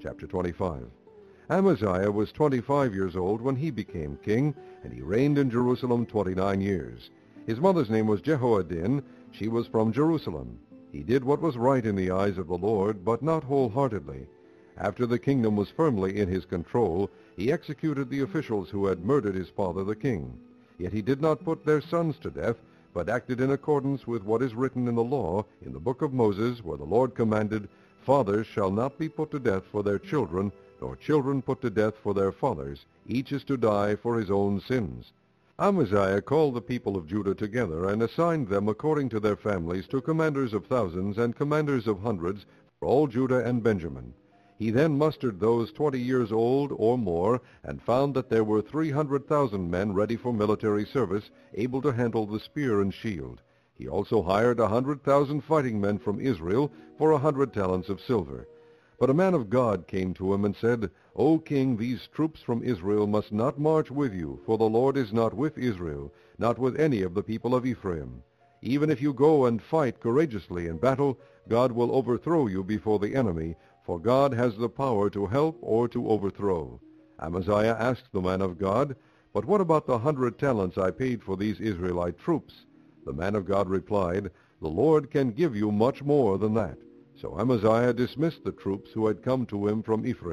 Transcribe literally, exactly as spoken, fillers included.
chapter twenty-five. Amaziah was twenty-five years old when he became king, and he reigned in Jerusalem twenty-nine years. His mother's name was Jehoaddin. She was from Jerusalem. He did what was right in the eyes of the Lord, but not wholeheartedly. After the kingdom was firmly in his control, he executed the officials who had murdered his father the king. Yet he did not put their sons to death, but acted in accordance with what is written in the law in the book of Moses, where the Lord commanded, "Fathers shall not be put to death for their children, nor children put to death for their fathers. Each is to die for his own sins." Amaziah called the people of Judah together and assigned them according to their families to commanders of thousands and commanders of hundreds for all Judah and Benjamin. He then mustered those twenty years old or more, and found that there were three hundred thousand men ready for military service, able to handle the spear and shield. He also hired a hundred thousand fighting men from Israel for a hundred talents of silver. But a man of God came to him and said, "O king, these troops from Israel must not march with you, for the Lord is not with Israel, not with any of the people of Ephraim. Even if you go and fight courageously in battle, God will overthrow you before the enemy, for God has the power to help or to overthrow." Amaziah asked the man of God, "But what about the hundred talents I paid for these Israelite troops?" The man of God replied, "The Lord can give you much more than that." So Amaziah dismissed the troops who had come to him from Ephraim.